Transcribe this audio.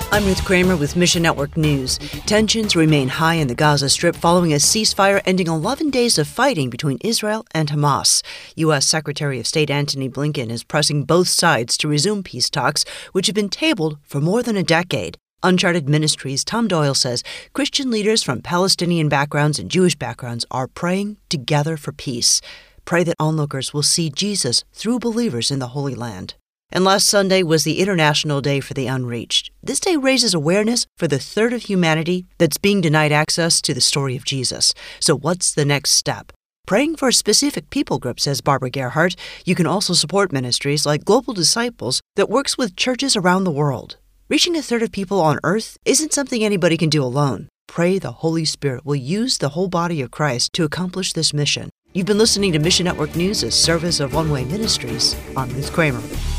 I'm Ruth Kramer with Mission Network News. Tensions remain high in the Gaza Strip following a ceasefire ending 11 days of fighting between Israel and Hamas. U.S. Secretary of State Antony Blinken is pressing both sides to resume peace talks, which have been tabled for more than a decade. Uncharted Ministries' Tom Doyle says Christian leaders from Palestinian backgrounds and Jewish backgrounds are praying together for peace. Pray that onlookers will see Jesus through believers in the Holy Land. And last Sunday was the International Day for the Unreached. This day raises awareness for the third of humanity that's being denied access to the story of Jesus. So what's the next step? Praying for a specific people group, says Barbara Gerhardt. You can also support ministries like Global Disciples that works with churches around the world. Reaching a third of people on earth isn't something anybody can do alone. Pray the Holy Spirit will use the whole body of Christ to accomplish this mission. You've been listening to Mission Network News, a service of One Way Ministries. I'm Ruth Kramer.